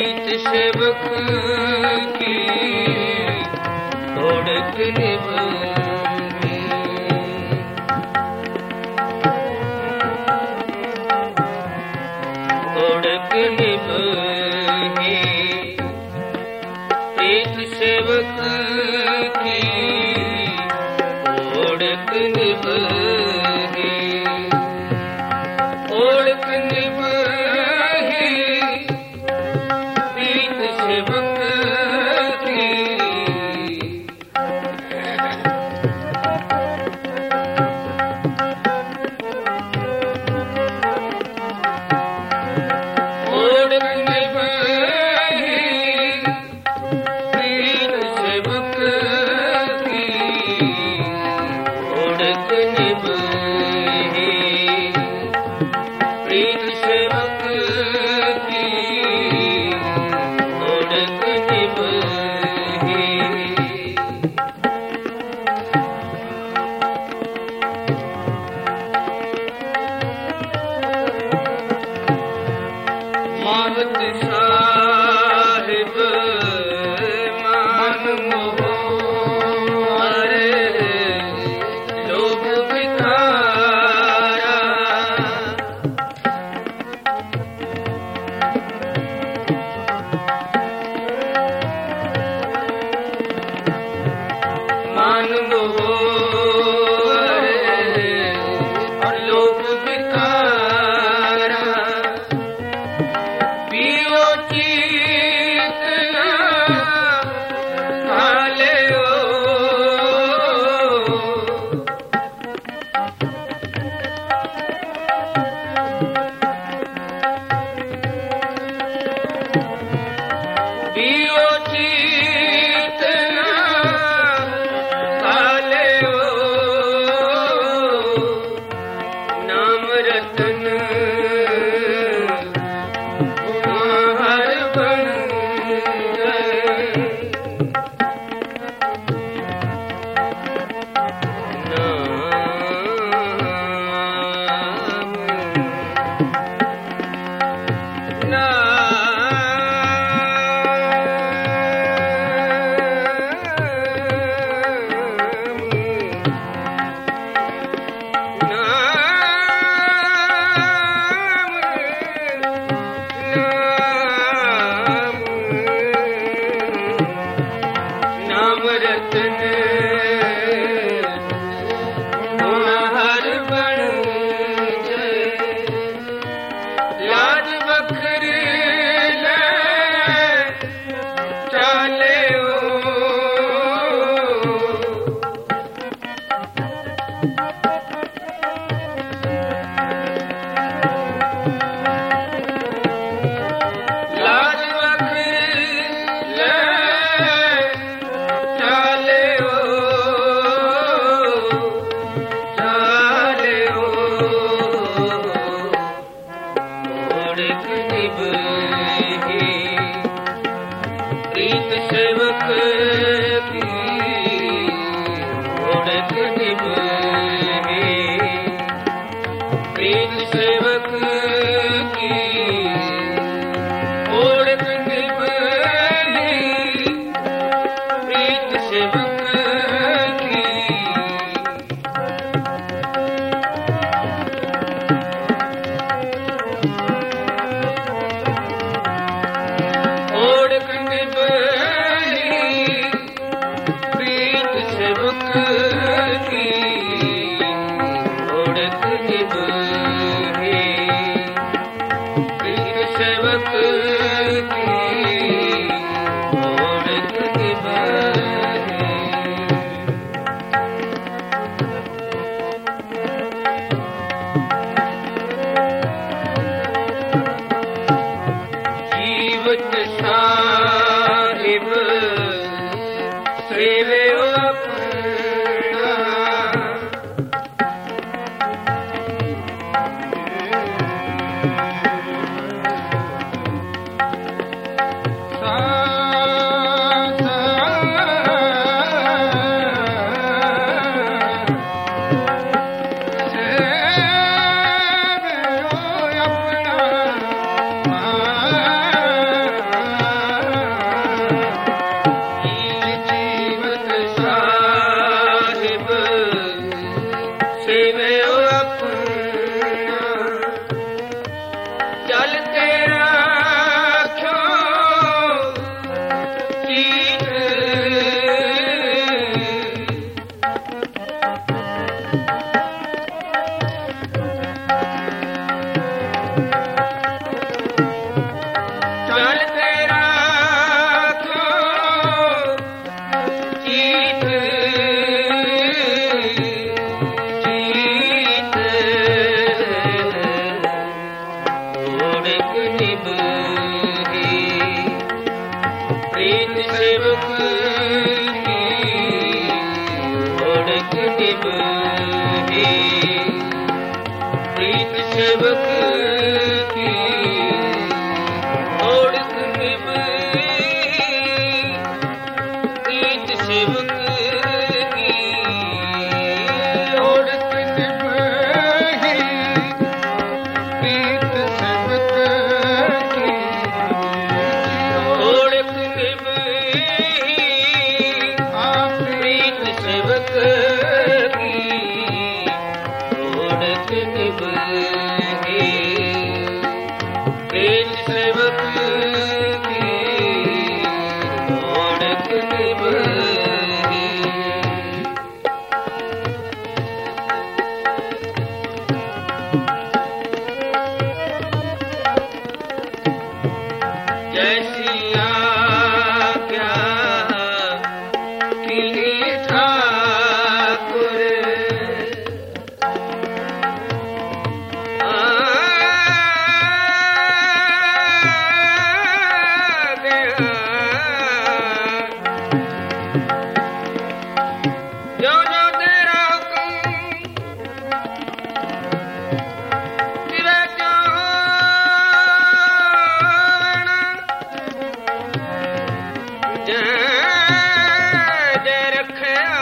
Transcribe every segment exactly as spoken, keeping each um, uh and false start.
प्रीत सेवक की ओढ़क निभानी, ओढ़क निभानी, प्रीत सेवक की ओढ़क निभानी, ओढ़क निभानी, प्रीत सेवक की ओढ़क निभानी, प्रीत सेवक की ओढ़क निभानी, प्रीत सेवक की ओढ़क निभानी। मानत साहिब मान मोह हरे लोभ विकारा, मान मोह हरे लोभ विकारा, पियो चीतना हाले ओ, पियो चीतना हाले ओ, नाम रतन हर बन गए, नाम रतन हर बन गए, लाज बखरी ले चाले ओ, लाज बखरी ले चाले ओ, चाले ओ, ओढ़क निभानी, प्रीत सेवक की ओढ़क निभानी, प्रीत सेवक की ओढ़क निभानी, प्रीत सेवक की ओढ़क निभानी, प्रीत सेवक की ओढ़क निभानी, प्रीत सेवक की ओढ़क निभानी। जीवत साहिब सेवे अपना, सेवक की ओढ़क निभाही। जैसी आज्ञा की ठाकुर जो जो तेरा हुक्म तिरे जय जय रखया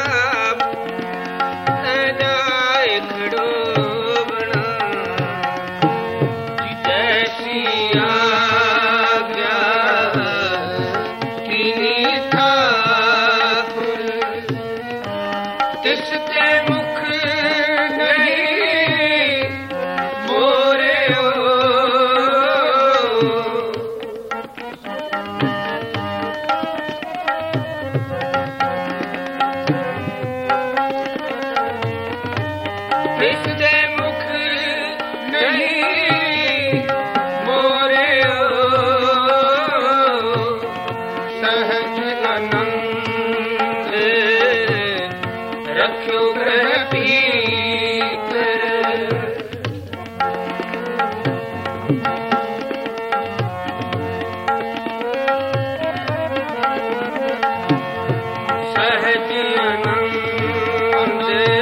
जाए खड़ो बना। जैसी आज्ञा की ठाकुर तिसके मुख नहीं मोरे हो। तिसके मुख नहीं मोरे हो। सहज आनंद रख्यो ग्रह भीतर। सहज आनंद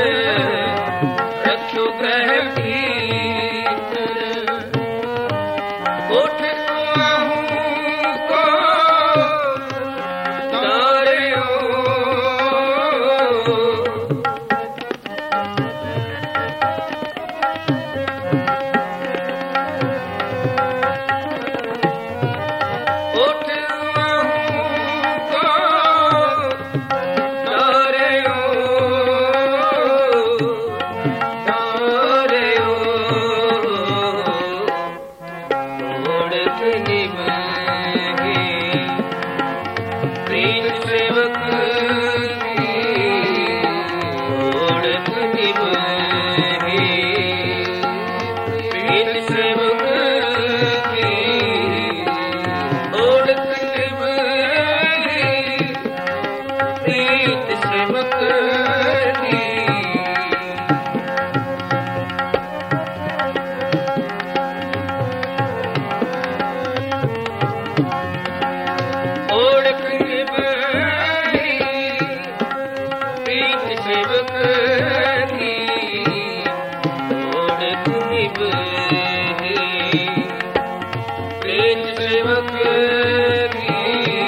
रख्यो ग्रह भीतर। उठ आहूं को तारियो। उठ आहूं को तारियो तारियो। ओढ़क निभाही प्रीत सेवक की ओढ़क निभाही। प्रीत सेवक की ओढ़क निभाही। प्रीत सेवक की ओढ़क निभाही। प्रीत सेवक की ओढ़क निभाही। प्रीत सेवक की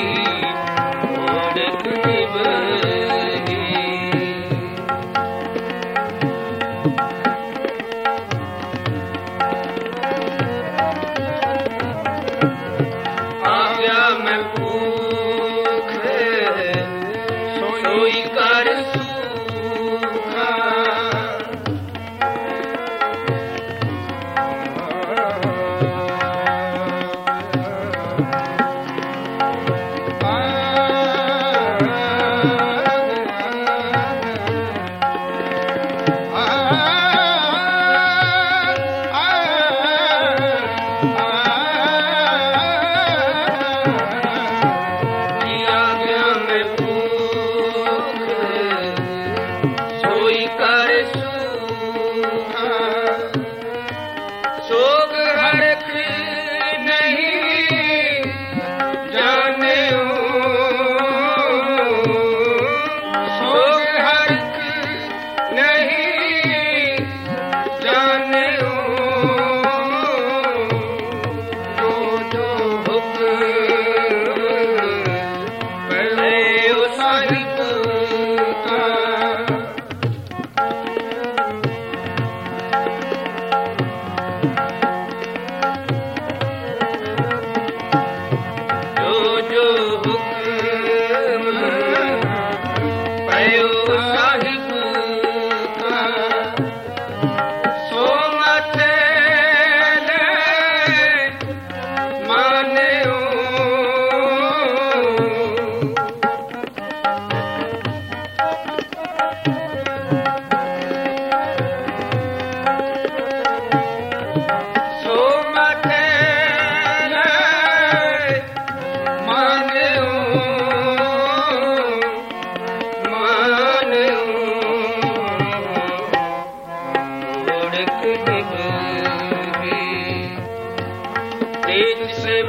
ओढ़क निभाही। आज्ञा में भूख सोई कर सूखा।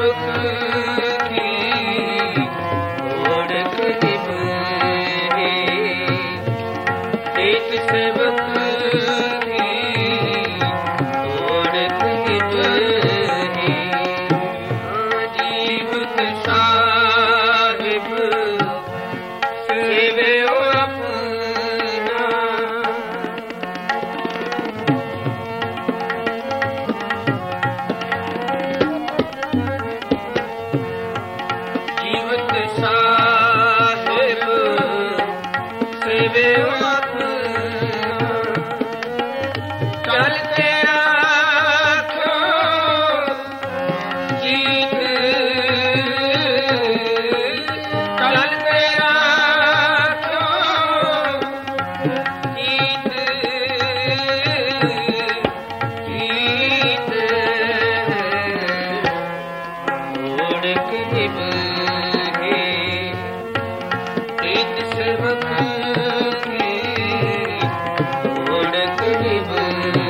सेवक की ओढ़ निभाए, तेज सेवक की ओढ़ निभाए। जीवत साहिब सेवे अपना, जीवत साहिब सेवे अपना, चलते आँखों जीत, चलते आँखों जीत, जीत ओढ़ निभाए, तेज सेवक की ओढ़ निभाए।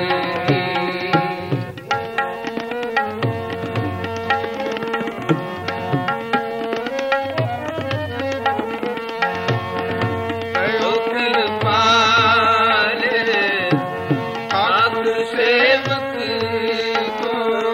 कृपाल ठाकुर सेवक को,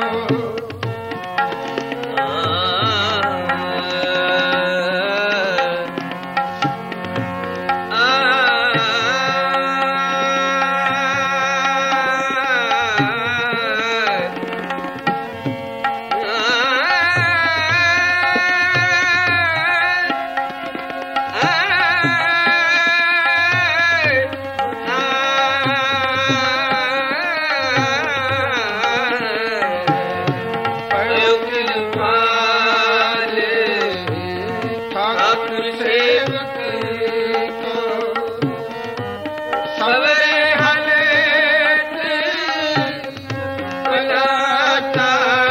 ठाकुर सेवक को सवरे हलेत बनाता,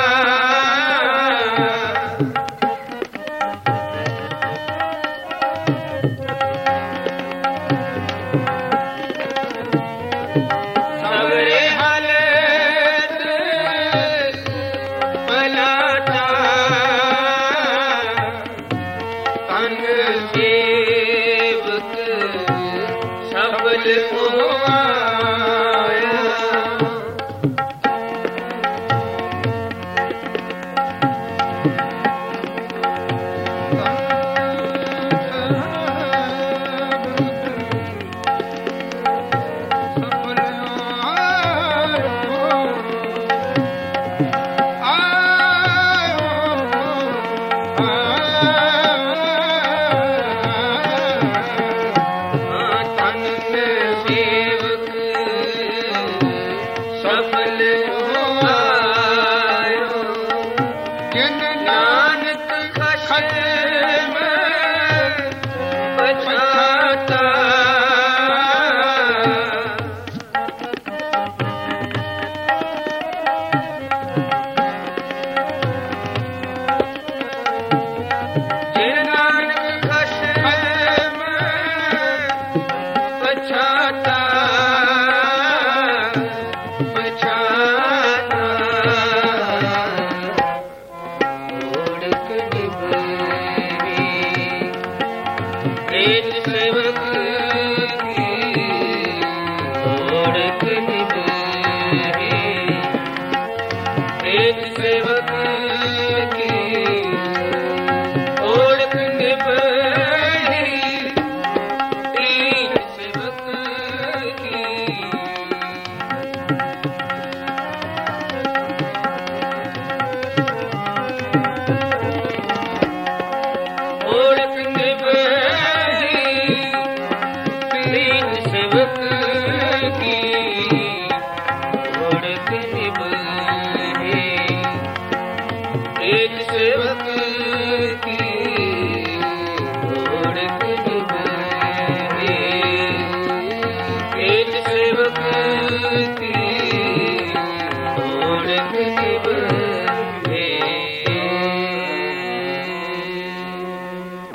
सवरे हलेत बनाता, तन सेवक सबल को आया, तेज सेवक की ओढ़ निभाए, तेज सेवक की ओढ़ निभाए, तेज सेवक की ओढ़ निभाए, तेज सेवक की ओढ़ निभाए, तेज सेवक की ओढ़ निभाए, तेज सेवक